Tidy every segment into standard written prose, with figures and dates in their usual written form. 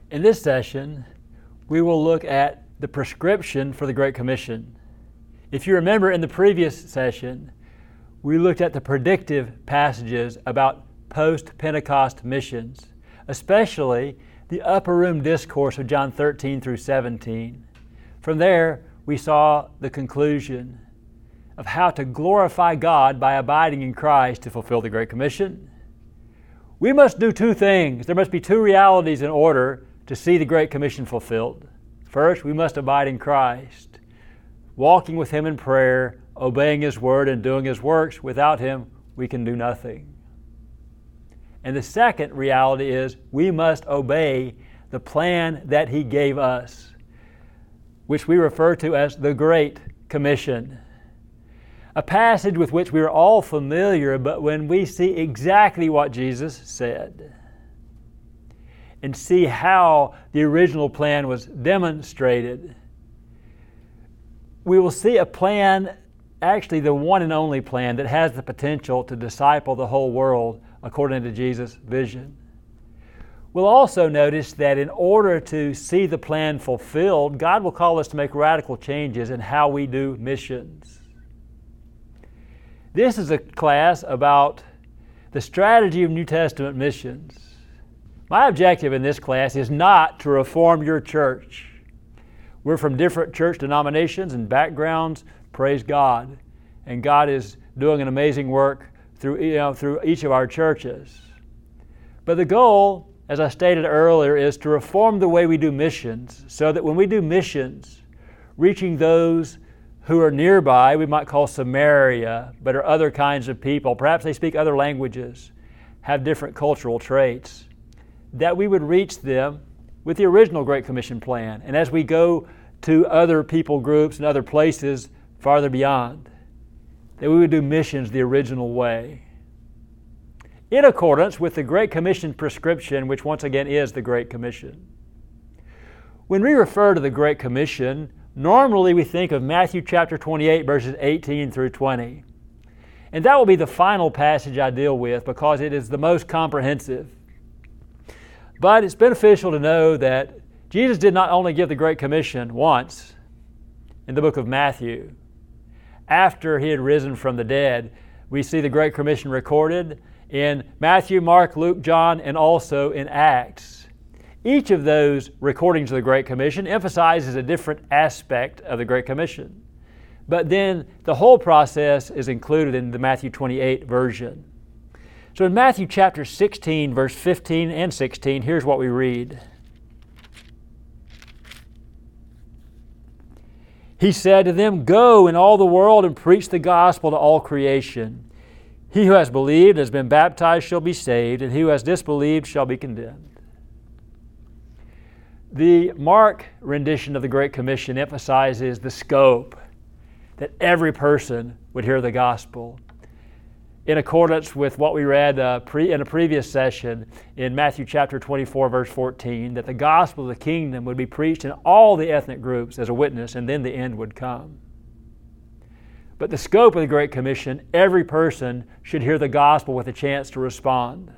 In this session, we will look at the prescription for the Great Commission. If you remember in the previous session, we looked at the predictive passages about post-Pentecost missions, especially the upper room discourse of John 13 through 17. From there, we saw the conclusion of how to glorify God by abiding in Christ to fulfill the Great Commission. We must do two things. There must be two realities in order to see the Great Commission fulfilled. First, we must abide in Christ, walking with Him in prayer, obeying His Word, and doing His works. Without Him, we can do nothing. And the second reality is we must obey the plan that He gave us, which we refer to as the Great Commission. A passage with which we are all familiar, but when we see exactly what Jesus said and see how the original plan was demonstrated, we will see a plan, actually the one and only plan, that has the potential to disciple the whole world according to Jesus' vision. We'll also notice that in order to see the plan fulfilled, God will call us to make radical changes in how we do missions. This is a class about the strategy of New Testament missions. My objective in this class is not to reform your church. We're from different church denominations and backgrounds, praise God. And God is doing an amazing work through each of our churches. But the goal, as I stated earlier, is to reform the way we do missions so that when we do missions, reaching those who are nearby, we might call Samaria, but are other kinds of people, perhaps they speak other languages, have different cultural traits, that we would reach them with the original Great Commission plan. And as we go to other people groups and other places farther beyond, that we would do missions the original way, in accordance with the Great Commission prescription, which once again is the Great Commission. When we refer to the Great Commission, normally we think of Matthew chapter 28, verses 18 through 20. And that will be the final passage I deal with because it is the most comprehensive. But it's beneficial to know that Jesus did not only give the Great Commission once in the book of Matthew. After He had risen from the dead, we see the Great Commission recorded in Matthew, Mark, Luke, John, and also in Acts. Each of those recordings of the Great Commission emphasizes a different aspect of the Great Commission. But then the whole process is included in the Matthew 28 version. So in Matthew chapter 16, verse 15 and 16, here's what we read. He said to them, "Go in all the world and preach the gospel to all creation. He who has believed and has been baptized shall be saved, and he who has disbelieved shall be condemned." The Mark rendition of the Great Commission emphasizes the scope, that every person would hear the gospel. In accordance with what we read in a previous session in Matthew chapter 24, verse 14, that the gospel of the kingdom would be preached in all the ethnic groups as a witness, and then the end would come. But the scope of the Great Commission, every person should hear the gospel with a chance to respond.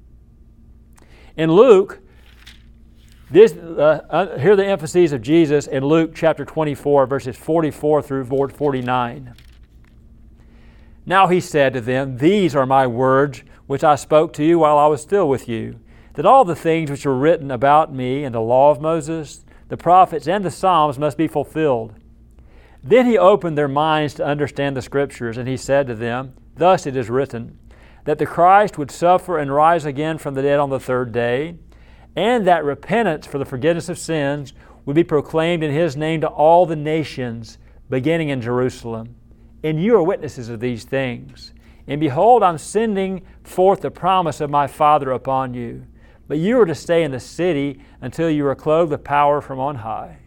In Luke, hear the emphases of Jesus in Luke chapter 24, verses 44 through 49. Now He said to them, "These are my words which I spoke to you while I was still with you, that all the things which were written about me in the law of Moses, the prophets, and the Psalms must be fulfilled." Then He opened their minds to understand the Scriptures, and He said to them, "Thus it is written, that the Christ would suffer and rise again from the dead on the third day, and that repentance for the forgiveness of sins would be proclaimed in His name to all the nations, beginning in Jerusalem. And you are witnesses of these things. And behold, I'm sending forth the promise of my Father upon you. But you are to stay in the city until you are clothed with power from on high."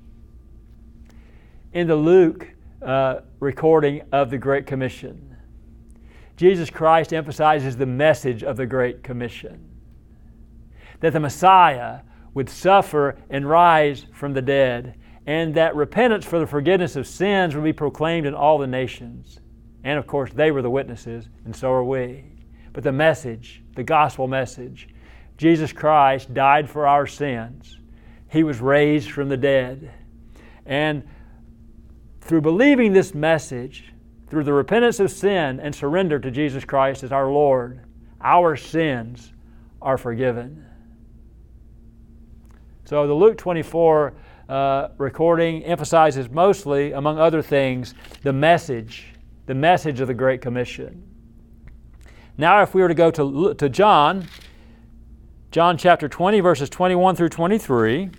In the Luke recording of the Great Commission, Jesus Christ emphasizes the message of the Great Commission, that the Messiah would suffer and rise from the dead, and that repentance for the forgiveness of sins would be proclaimed in all the nations. And of course, they were the witnesses, and so are we. But the message, the gospel message, Jesus Christ died for our sins. He was raised from the dead. And through believing this message, through the repentance of sin and surrender to Jesus Christ as our Lord, our sins are forgiven. So the Luke 24 recording emphasizes mostly, among other things, the message of the Great Commission. Now if we were to go to John chapter 20, verses 21 through 23,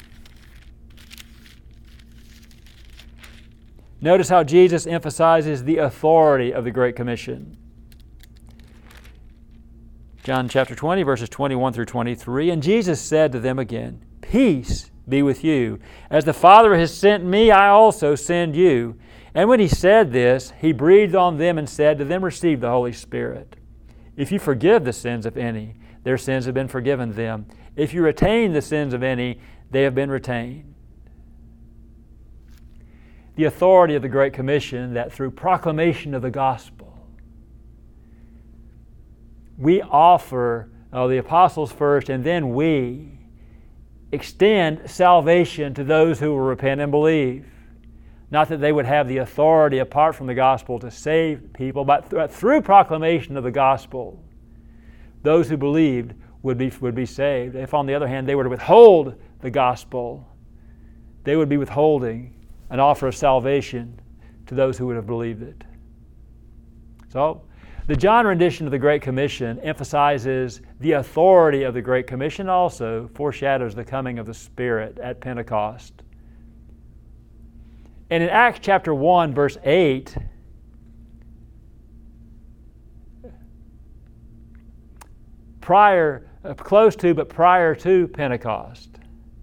notice how Jesus emphasizes the authority of the Great Commission. John chapter 20, verses 21 through 23, and Jesus said to them again, "Peace be with you. As the Father has sent me, I also send you." And when he said this, he breathed on them and said to them, "Receive the Holy Spirit. If you forgive the sins of any, their sins have been forgiven them. If you retain the sins of any, they have been retained." The authority of the Great Commission, that through proclamation of the gospel, we offer the apostles first, and then we extend salvation to those who will repent and believe. Not that they would have the authority apart from the gospel to save people, but through proclamation of the gospel, those who believed would be saved. If, on the other hand, they were to withhold the gospel, they would be withholding an offer of salvation to those who would have believed it. So, the John rendition of the Great Commission emphasizes the authority of the Great Commission, also foreshadows the coming of the Spirit at Pentecost. And in Acts chapter 1, verse 8, prior to Pentecost,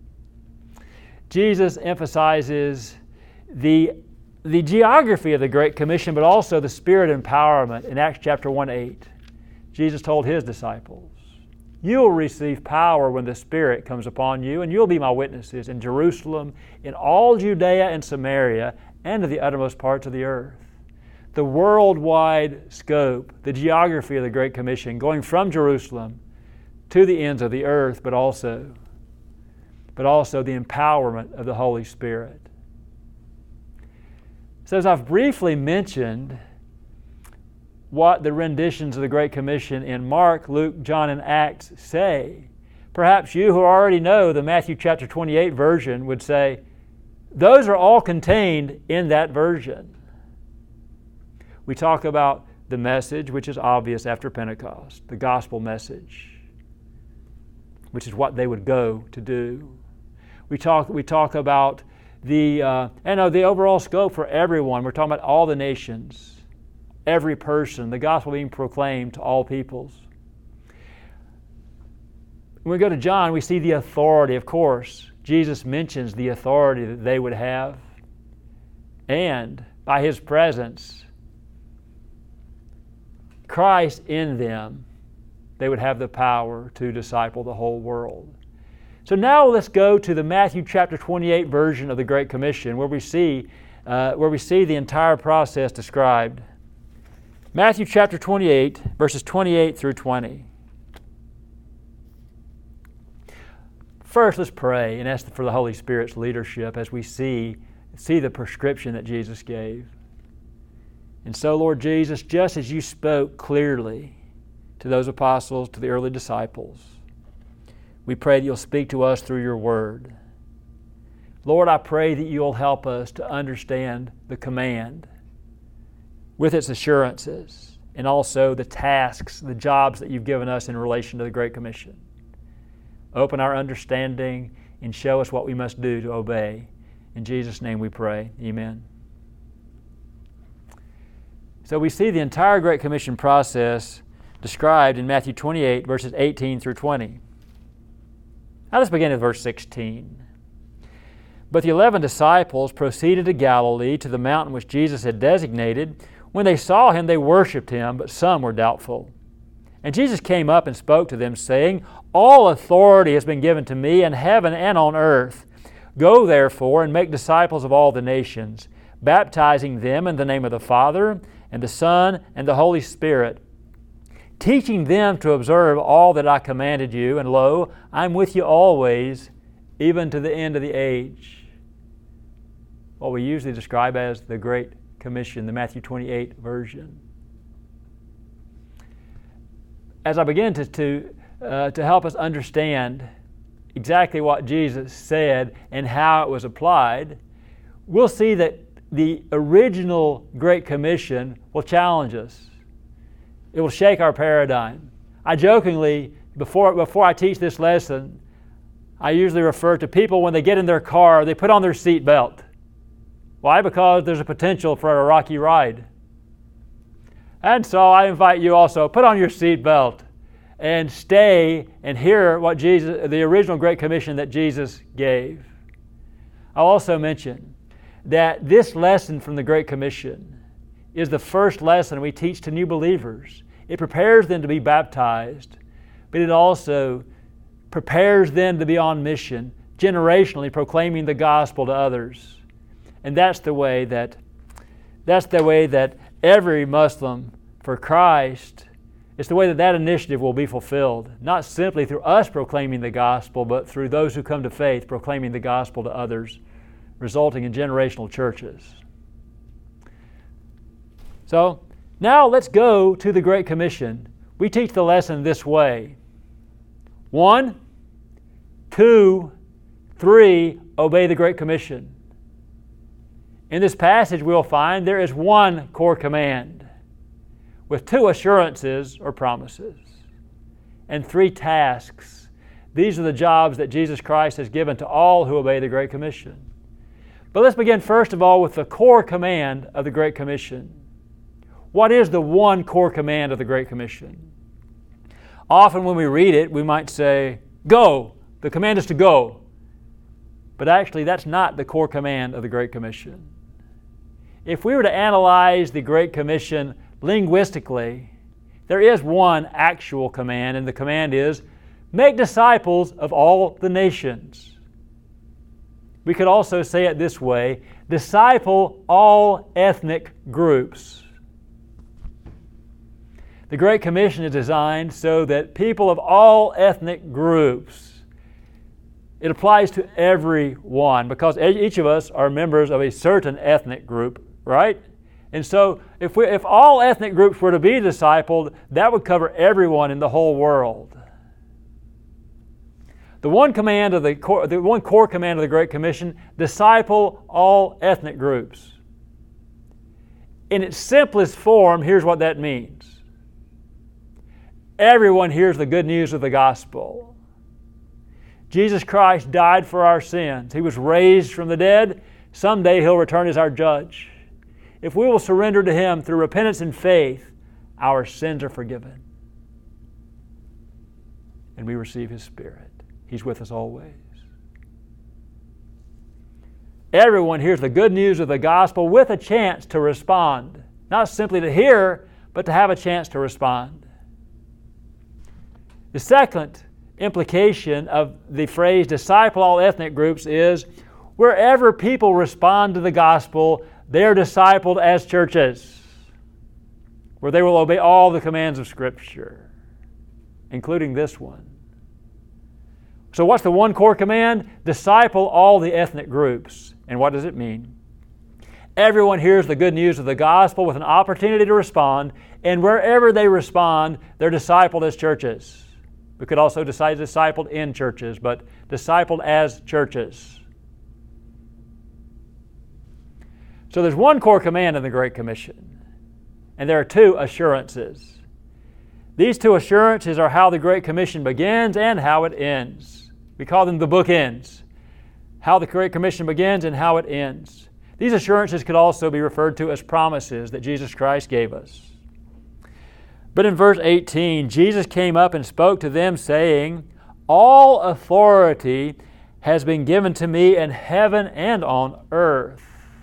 Jesus emphasizes the geography of the Great Commission, but also the Spirit empowerment. In Acts chapter 1:8, Jesus told His disciples, "You will receive power when the Spirit comes upon you, and you'll be my witnesses in Jerusalem, in all Judea and Samaria, and to the uttermost parts of the earth." The worldwide scope, the geography of the Great Commission, going from Jerusalem to the ends of the earth, but also the empowerment of the Holy Spirit. So as I've briefly mentioned what the renditions of the Great Commission in Mark, Luke, John, and Acts say, perhaps you who already know the Matthew chapter 28 version would say, those are all contained in that version. We talk about the message, which is obvious after Pentecost, the gospel message, which is what they would go to do. We talk about the overall scope for everyone. We're talking about all the nations, every person, the gospel being proclaimed to all peoples. When we go to John, we see the authority, of course. Jesus mentions the authority that they would have, and by His presence, Christ in them, they would have the power to disciple the whole world. So now let's go to the Matthew chapter 28 version of the Great Commission, where we see the entire process described. Matthew chapter 28, verses 28 through 20. First, let's pray and ask for the Holy Spirit's leadership as we see the prescription that Jesus gave. And so, Lord Jesus, just as you spoke clearly to those apostles, to the early disciples, we pray that you'll speak to us through your word. Lord, I pray that you'll help us to understand the command with its assurances and also the tasks, the jobs that you've given us in relation to the Great Commission. Open our understanding and show us what we must do to obey. In Jesus' name we pray. Amen. So we see the entire Great Commission process described in Matthew 28, verses 18 through 20. Now let's begin at verse 16. But the 11 disciples proceeded to Galilee, to the mountain which Jesus had designated. When they saw Him, they worshipped Him, but some were doubtful. And Jesus came up and spoke to them, saying, "All authority has been given to me in heaven and on earth. Go therefore and make disciples of all the nations, baptizing them in the name of the Father and the Son and the Holy Spirit, teaching them to observe all that I commanded you, and lo, I'm with you always, even to the end of the age. What we usually describe as the Great Commission, the Matthew 28 version. As I begin to help us understand exactly what Jesus said and how it was applied, we'll see that the original Great Commission will challenge us. It will shake our paradigm. I jokingly, before I teach this lesson, I usually refer to people when they get in their car, they put on their seat belt. Why? Because there's a potential for a rocky ride. And so I invite you also, put on your seat belt and stay and hear what the original Great Commission that Jesus gave. I'll also mention that this lesson from the Great Commission is the first lesson we teach to new believers. It prepares them to be baptized, but it also prepares them to be on mission, generationally proclaiming the gospel to others. And that's the way that every Muslim for Christ, it's the way that initiative will be fulfilled, not simply through us proclaiming the gospel, but through those who come to faith proclaiming the gospel to others, resulting in generational churches. So, now let's go to the Great Commission. We teach the lesson this way. 1, 2, 3, obey the Great Commission. In this passage we'll find there is one core command with 2 assurances or promises and 3 tasks. These are the jobs that Jesus Christ has given to all who obey the Great Commission. But let's begin first of all with the core command of the Great Commission. What is the one core command of the Great Commission? Often when we read it, we might say, go. The command is to go. But actually, that's not the core command of the Great Commission. If we were to analyze the Great Commission linguistically, there is one actual command, and the command is, make disciples of all the nations. We could also say it this way, disciple all ethnic groups. The Great Commission is designed so that people of all ethnic groups, it applies to everyone because each of us are members of a certain ethnic group, right? And so if all ethnic groups were to be discipled, that would cover everyone in the whole world. The one core command of the Great Commission, disciple all ethnic groups. In its simplest form, here's what that means. Everyone hears the good news of the gospel. Jesus Christ died for our sins. He was raised from the dead. Someday He'll return as our judge. If we will surrender to Him through repentance and faith, our sins are forgiven. And we receive His Spirit. He's with us always. Everyone hears the good news of the gospel with a chance to respond. Not simply to hear, but to have a chance to respond. The second implication of the phrase disciple all ethnic groups is wherever people respond to the gospel, they are discipled as churches, where they will obey all the commands of Scripture, including this one. So what's the one core command? Disciple all the ethnic groups. And what does it mean? Everyone hears the good news of the gospel with an opportunity to respond, and wherever they respond, they're discipled as churches. We could also decide discipled in churches, but discipled as churches. So there's one core command in the Great Commission, and there are 2 assurances. These 2 assurances are how the Great Commission begins and how it ends. We call them the bookends. How the Great Commission begins and how it ends. These assurances could also be referred to as promises that Jesus Christ gave us. But in verse 18, Jesus came up and spoke to them, saying, all authority has been given to me in heaven and on earth.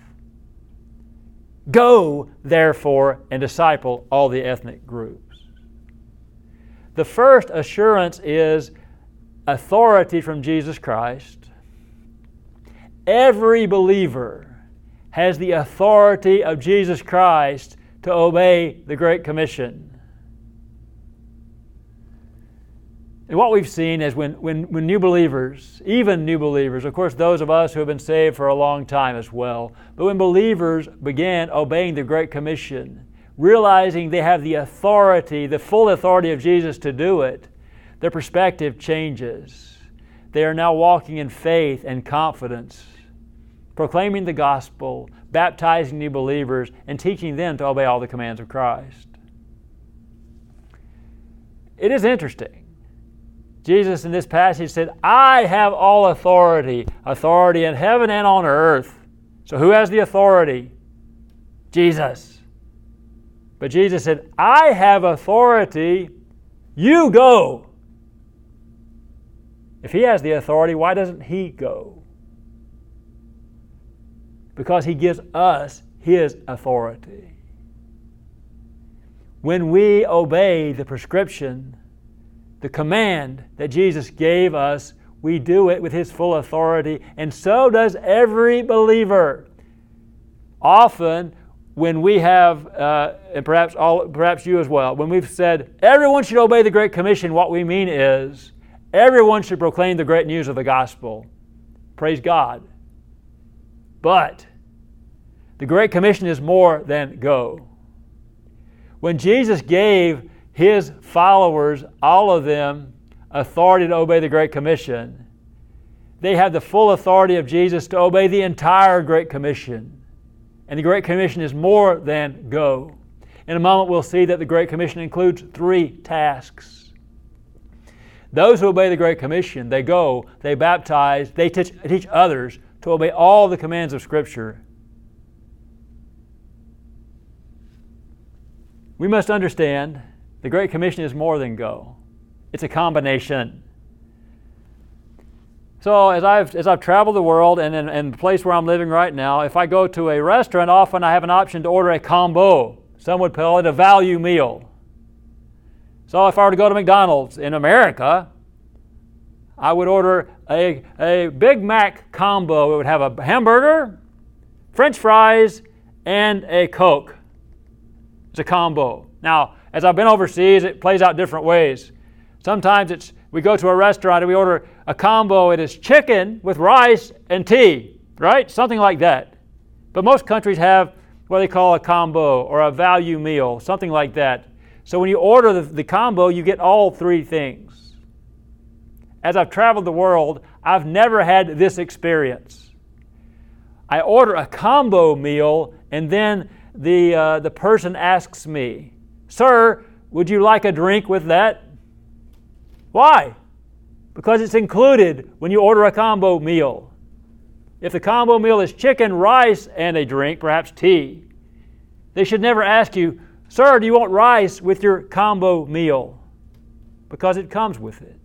Go, therefore, and disciple all the ethnic groups. The first assurance is authority from Jesus Christ. Every believer has the authority of Jesus Christ to obey the Great Commission. And what we've seen is when new believers, even new believers, of course those of us who have been saved for a long time as well, but when believers began obeying the Great Commission, realizing they have the authority, the full authority of Jesus to do it, their perspective changes. They are now walking in faith and confidence, proclaiming the gospel, baptizing new believers, and teaching them to obey all the commands of Christ. It is interesting. Jesus in this passage said, I have all authority in heaven and on earth. So who has the authority? Jesus. But Jesus said, I have authority, you go. If He has the authority, why doesn't He go? Because He gives us His authority. When we obey the prescription, the command that Jesus gave us, we do it with His full authority, and so does every believer. Often, when we have, and perhaps you as well, when we've said everyone should obey the Great Commission, what we mean is everyone should proclaim the great news of the gospel. Praise God. But the Great Commission is more than go. When Jesus gave His followers, all of them, authority to obey the Great Commission, they have the full authority of Jesus to obey the entire Great Commission. And the Great Commission is more than go. In a moment we'll see that the Great Commission includes 3 tasks. Those who obey the Great Commission, they go, they baptize, they teach others to obey all the commands of Scripture. We must understand the Great Commission is more than go. It's a combination. So as I've traveled the world and in the place where I'm living right now, if I go to a restaurant, often I have an option to order a combo. Some would call it a value meal. So if I were to go to McDonald's in America, I would order a Big Mac combo. It would have a hamburger, French fries, and a Coke. It's a combo. Now, as I've been overseas, it plays out different ways. Sometimes we go to a restaurant and we order a combo. It is chicken with rice and tea, right? Something like that. But most countries have what they call a combo or a value meal, something like that. So when you order the combo, you get all 3 things. As I've traveled the world, I've never had this experience. I order a combo meal and then the person asks me, "Sir, would you like a drink with that?" Why? Because it's included when you order a combo meal. If the combo meal is chicken, rice, and a drink, perhaps tea, they should never ask you, "Sir, do you want rice with your combo meal?" Because it comes with it.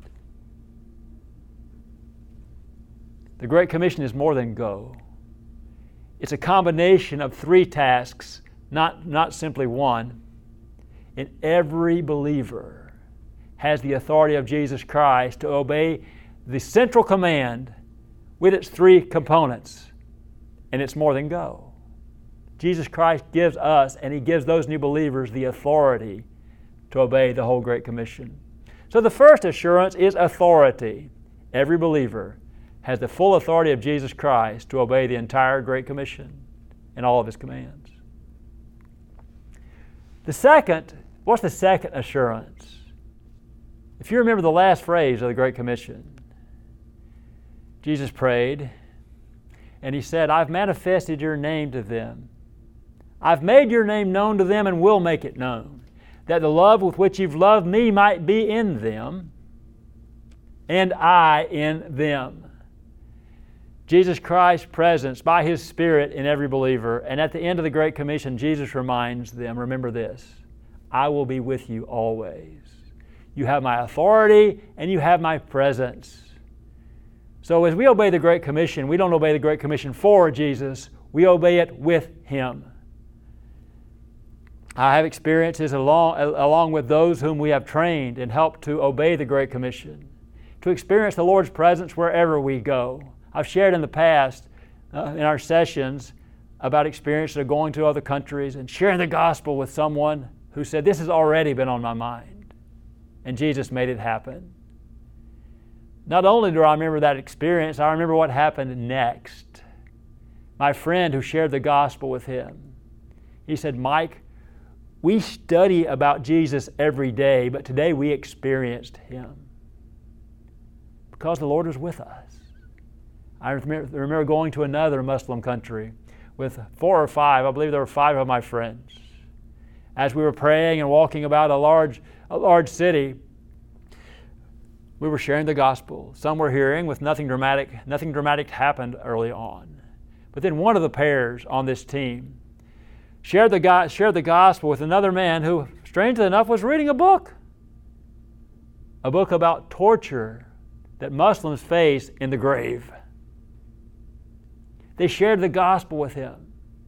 The Great Commission is more than go. It's a combination of 3 tasks, not simply one. And every believer has the authority of Jesus Christ to obey the central command with its 3 components. And it's more than go. Jesus Christ gives us, and He gives those new believers, the authority to obey the whole Great Commission. So the first assurance is authority. Every believer has the full authority of Jesus Christ to obey the entire Great Commission and all of His commands. What's the second assurance? If you remember the last phrase of the Great Commission, Jesus prayed, and He said, "I've manifested your name to them. I've made your name known to them and will make it known, that the love with which you've loved me might be in them, and I in them." Jesus Christ's presence by His Spirit in every believer. And at the end of the Great Commission, Jesus reminds them, remember this, "I will be with you always." You have my authority and you have my presence. So as we obey the Great Commission, we don't obey the Great Commission for Jesus, we obey it with Him. I have experiences along with those whom we have trained and helped to obey the Great Commission, to experience the Lord's presence wherever we go. I've shared in the past in our sessions about experiences of going to other countries and sharing the gospel with someone who said, "This has already been on my mind." And Jesus made it happen. Not only do I remember that experience, I remember what happened next. My friend who shared the gospel with him, he said, "Mike, we study about Jesus every day, but today we experienced Him because the Lord was with us." I remember going to another Muslim country with 4 or 5, I believe there were 5 of my friends. As we were praying and walking about a large city, we were sharing the gospel. Some were hearing with nothing dramatic happened early on. But then one of the pairs on this team shared the gospel with another man who, strangely enough, was reading a book about torture that Muslims face in the grave. They shared the gospel with him.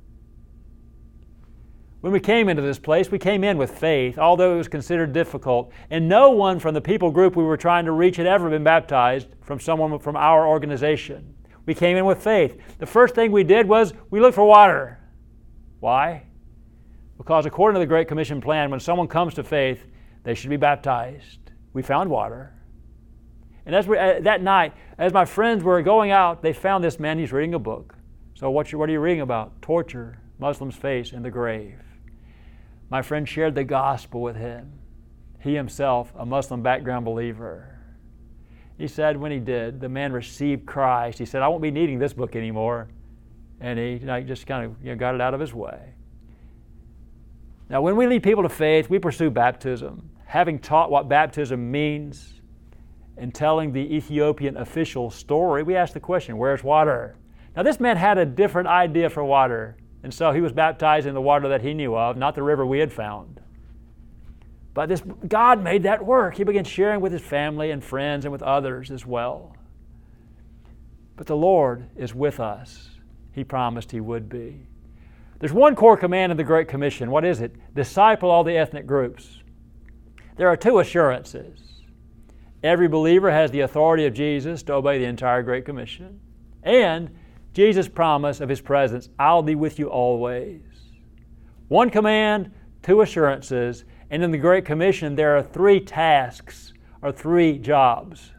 When we came into this place, we came in with faith, although it was considered difficult, and no one from the people group we were trying to reach had ever been baptized from someone from our organization. We came in with faith. The first thing we did was we looked for water. Why? Because according to the Great Commission plan, when someone comes to faith, they should be baptized. We found water. And that night, as my friends were going out, they found this man. He's reading a book. So what are you reading about? Torture Muslims face in the grave. My friend shared the gospel with him. He himself, a Muslim background believer. He said when he did, the man received Christ. He said, "I won't be needing this book anymore." And he just kind of got it out of his way. Now, when we lead people to faith, we pursue baptism. Having taught what baptism means and telling the Ethiopian official story, we ask the question, where's water? Now, this man had a different idea for water, and so he was baptized in the water that he knew of, not the river we had found. But God made that work. He began sharing with his family and friends and with others as well. But the Lord is with us. He promised He would be. There's one core command in the Great Commission. What is it? Disciple all the ethnic groups. There are 2 assurances. Every believer has the authority of Jesus to obey the entire Great Commission. And Jesus' promise of His presence, "I'll be with you always." One command, 2 assurances, and in the Great Commission there are 3 tasks or 3 jobs.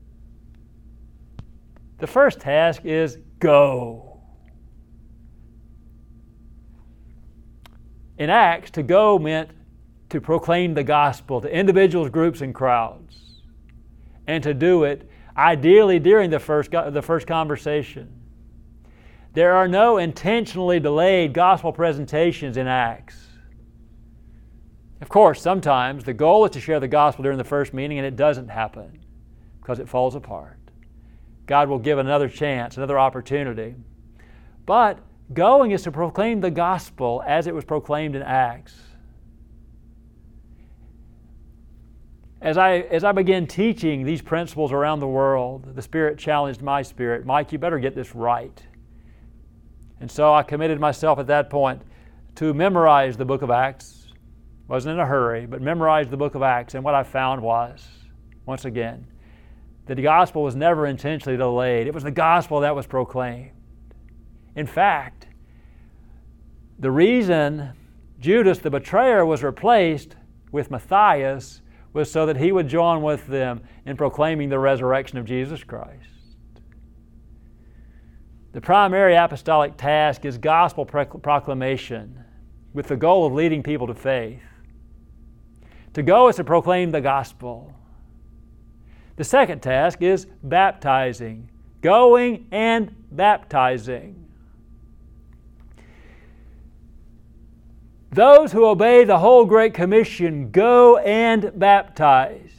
The first task is go. In Acts, to go meant to proclaim the gospel to individuals, groups, and crowds, and to do it ideally during the first conversation. There are no intentionally delayed gospel presentations in Acts. Of course, sometimes the goal is to share the gospel during the first meeting, and it doesn't happen because it falls apart. God will give another chance, another opportunity. But going is to proclaim the gospel as it was proclaimed in Acts. As I began teaching these principles around the world, the Spirit challenged my spirit, "Mike, you better get this right." And so I committed myself at that point to memorize the book of Acts. Wasn't in a hurry, but memorized the book of Acts. And what I found was, once again, that the gospel was never intentionally delayed. It was the gospel that was proclaimed. In fact, the reason Judas the betrayer was replaced with Matthias was so that he would join with them in proclaiming the resurrection of Jesus Christ. The primary apostolic task is gospel proclamation with the goal of leading people to faith. To go is to proclaim the gospel. The second task is baptizing, going and baptizing. Those who obey the whole Great Commission go and baptize.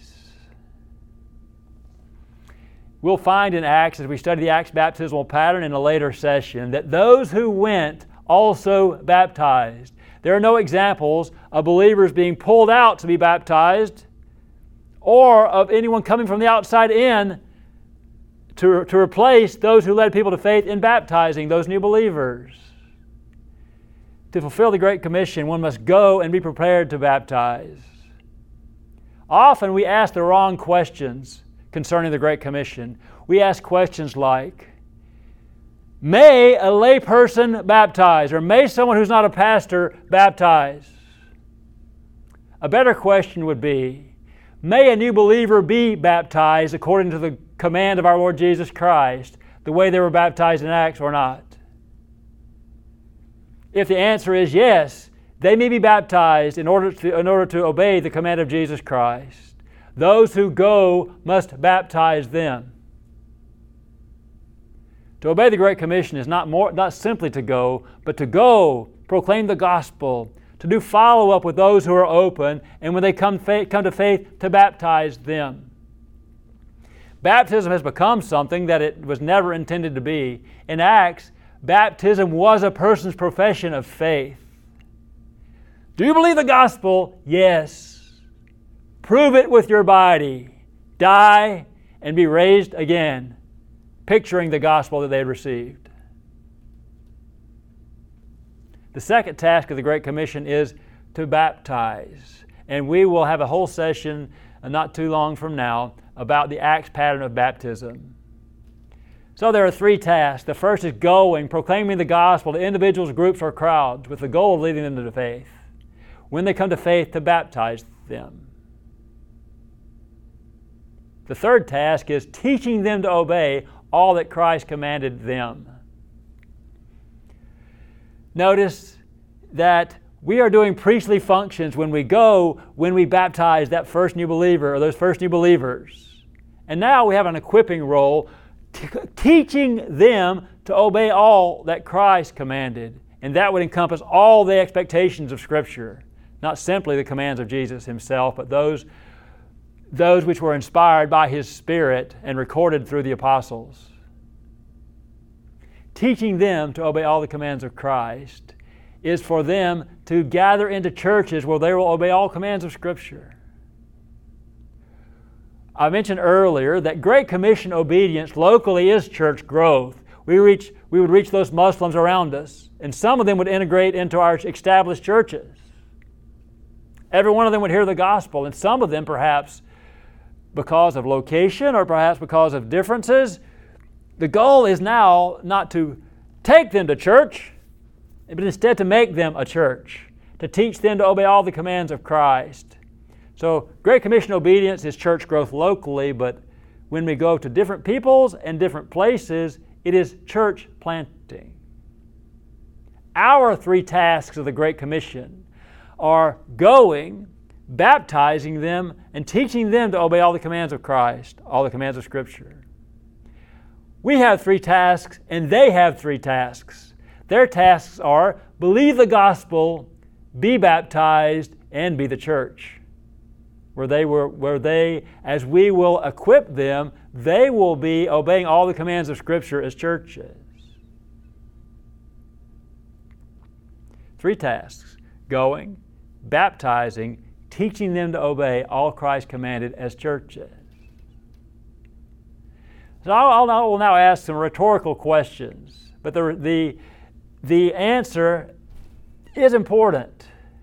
We'll find in Acts, as we study the Acts baptismal pattern in a later session, that those who went also baptized. There are no examples of believers being pulled out to be baptized or of anyone coming from the outside in to replace those who led people to faith in baptizing those new believers. To fulfill the Great Commission, one must go and be prepared to baptize. Often we ask the wrong questions concerning the Great Commission. We ask questions like, may a layperson baptize? Or may someone who's not a pastor baptize? A better question would be, may a new believer be baptized according to the command of our Lord Jesus Christ the way they were baptized in Acts or not? If the answer is yes, they may be baptized in order to obey the command of Jesus Christ. Those who go must baptize them. To obey the Great Commission is not simply to go, but to go, proclaim the gospel, to do follow-up with those who are open, and when they come to faith, to baptize them. Baptism has become something that it was never intended to be. In Acts, baptism was a person's profession of faith. Do you believe the gospel? Yes. Prove it with your body. Die and be raised again, picturing the gospel that they had received. The second task of the Great Commission is to baptize. And we will have a whole session not too long from now about the Acts pattern of baptism. So there are three tasks. The first is going, proclaiming the gospel to individuals, groups, or crowds with the goal of leading them to faith. When they come to faith, to baptize them. The third task is teaching them to obey all that Christ commanded them. Notice that we are doing priestly functions when we baptize that first new believer or those first new believers. And now we have an equipping role, teaching them to obey all that Christ commanded. And that would encompass all the expectations of Scripture, not simply the commands of Jesus Himself, but those which were inspired by His Spirit and recorded through the apostles. Teaching them to obey all the commands of Christ is for them to gather into churches where they will obey all commands of Scripture. I mentioned earlier that Great Commission obedience locally is church growth. We would reach those Muslims around us, and some of them would integrate into our established churches. Every one of them would hear the gospel, and some of them perhaps because of location or perhaps because of differences. The goal is now not to take them to church, but instead to make them a church, to teach them to obey all the commands of Christ. So Great Commission obedience is church growth locally, but when we go to different peoples and different places, it is church planting. Our three tasks of the Great Commission are going, baptizing them, and teaching them to obey all the commands of Christ, all the commands of Scripture. We have three tasks, and they have three tasks. Their tasks are believe the gospel, be baptized, and be the church. Where they, as we will equip them, they will be obeying all the commands of Scripture as churches. Three tasks: going, baptizing, teaching them to obey all Christ commanded as churches. So I will now ask some rhetorical questions, but the answer is important.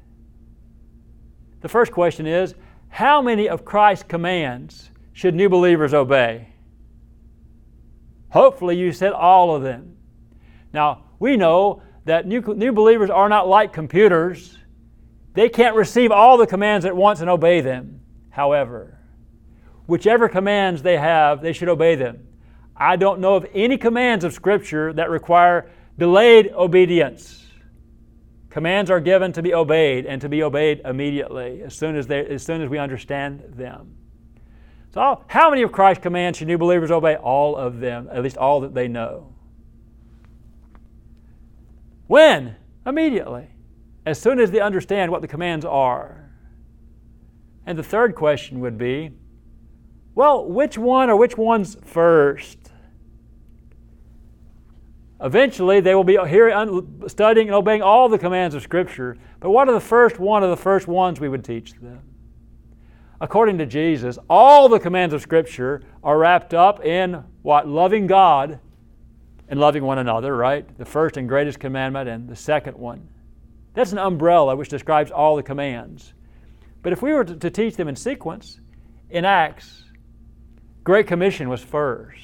The first question is, how many of Christ's commands should new believers obey? Hopefully you said all of them. Now, we know that new believers are not like computers. They can't receive all the commands at once and obey them. However, whichever commands they have, they should obey them. I don't know of any commands of Scripture that require delayed obedience. Commands are given to be obeyed and to be obeyed immediately as soon as we understand them. So how many of Christ's commands should new believers obey? All of them, at least all that they know. When? Immediately. As soon as they understand what the commands are. And the third question would be, well, which one or which ones first? Eventually, they will be studying and obeying all the commands of Scripture. But what are the first one of the first ones we would teach them? According to Jesus, all the commands of Scripture are wrapped up in what? Loving God and loving one another, right? The first and greatest commandment and the second one. That's an umbrella which describes all the commands. But if we were to teach them in sequence, in Acts, Great Commission was first.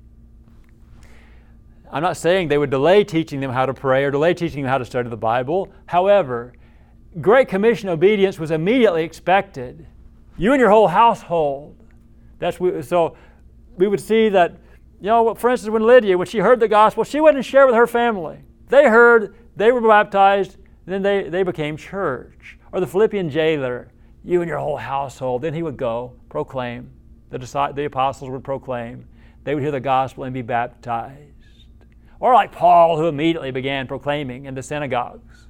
I'm not saying they would delay teaching them how to pray or delay teaching them how to study the Bible. However, Great Commission obedience was immediately expected. You and your whole household. So we would see that, for instance, when Lydia, when she heard the gospel, she went and shared with her family. They heard, they were baptized, and then they became church. Or the Philippian jailer, you and your whole household. Then he would go, proclaim. The apostles would proclaim. They would hear the gospel and be baptized. Or like Paul, who immediately began proclaiming in the synagogues.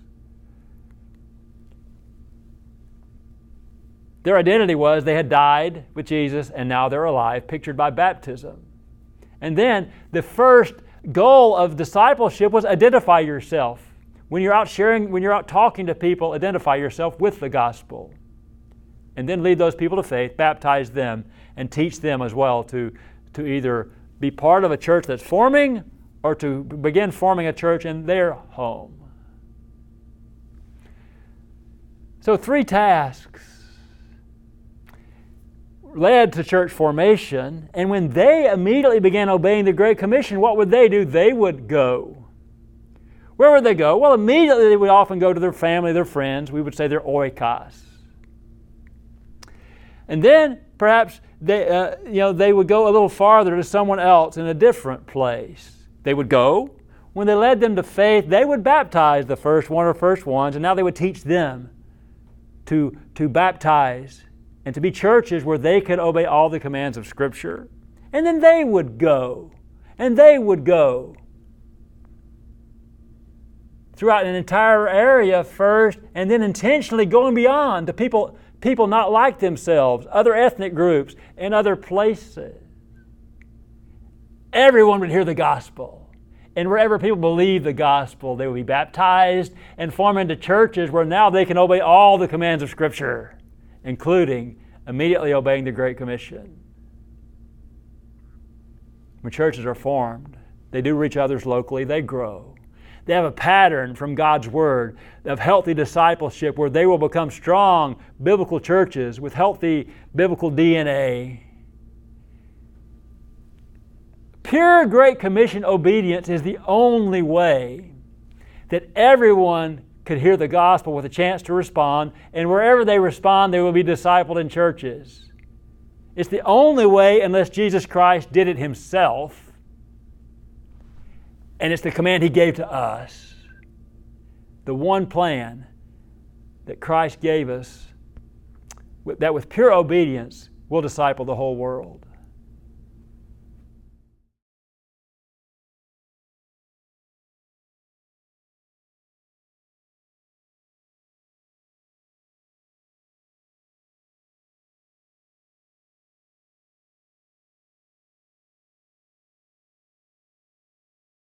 Their identity was they had died with Jesus and now they're alive, pictured by baptism. And then the first goal of discipleship was identify yourself. When you're out sharing, when you're out talking to people, identify yourself with the gospel. And then lead those people to faith, baptize them, and teach them as well to either be part of a church that's forming or to begin forming a church in their home. So 3 tasks led to church formation, and when they immediately began obeying the Great Commission, what would they do? They would go. Where would they go? Well, immediately they would often go to their family, their friends. We would say their oikos. And then perhaps they would go a little farther to someone else in a different place. They would go. When they led them to faith, they would baptize the first one or first ones, and now they would teach them to baptize and to be churches where they could obey all the commands of Scripture. And then they would go, and they would go throughout an entire area first, and then intentionally going beyond to people not like themselves, other ethnic groups, and other places. Everyone would hear the gospel. And wherever people believe the gospel, they would be baptized and form into churches where now they can obey all the commands of Scripture, including immediately obeying the Great Commission. When churches are formed, they do reach others locally, they grow. They have a pattern from God's Word of healthy discipleship where they will become strong biblical churches with healthy biblical DNA. Pure Great Commission obedience is the only way that everyone could hear the gospel with a chance to respond, and wherever they respond, they will be discipled in churches. It's the only way, unless Jesus Christ did it Himself, and it's the command He gave to us. The one plan that Christ gave us, that with pure obedience will disciple the whole world.